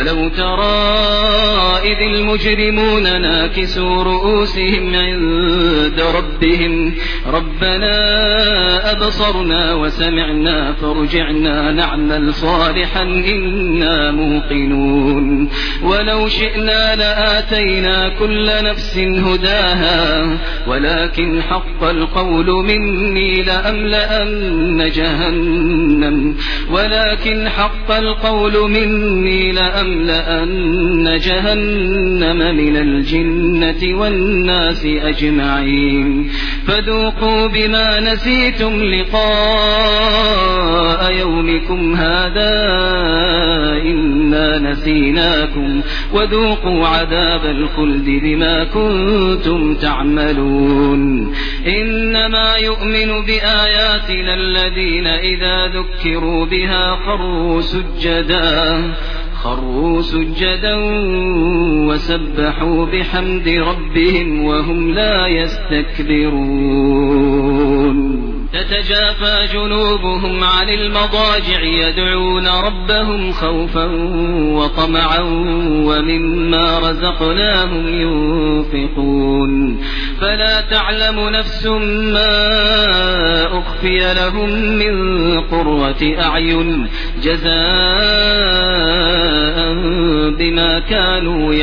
ولو ترى إذ المجرمون ناكسوا رؤوسهم عند ربهم ربنا أبصرنا وسمعنا فارجعنا نعمل صالحا إنا موقنون ولو شئنا لآتينا كل نفس هداها ولكن حق القول مني لأملأن جهنم من الجنة والناس أجمعين فذوقوا بما نسيتم لقاء يومكم هذا إنا نسيناكم وذوقوا عذاب الخلد بما كنتم تعملون إنما يؤمن بآياتنا الذين إذا ذكروا بها خروا سجدا وسبحوا بحمد ربهم وهم لا يستكبرون تتجافى جنوبهم عن المضاجع يدعون ربهم خوفا وطمعا ومما رزقناهم ينفقون فلا تعلم نفس ما أخفي لهم من قرة أعين جزاء بما كانوا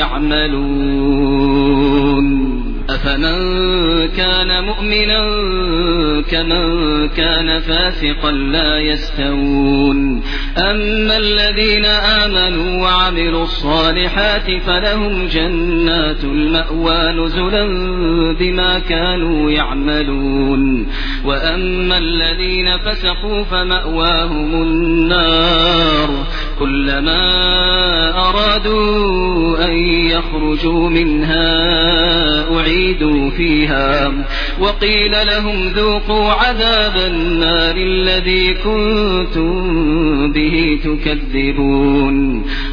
يعملون أفمن كان مؤمنا كمن كان فاسقا لا يستوون أما الذين آمنوا وعملوا الصالحات فلهم جنات المأوى نزلا بما كانوا يعملون وأما الذين فسقوا فمأواهم النار كلما أرادوا أن يخرجوا منها أعيدوا فيها وقيل لهم ذوقوا عذاب النار الذي كنتم به تكذبون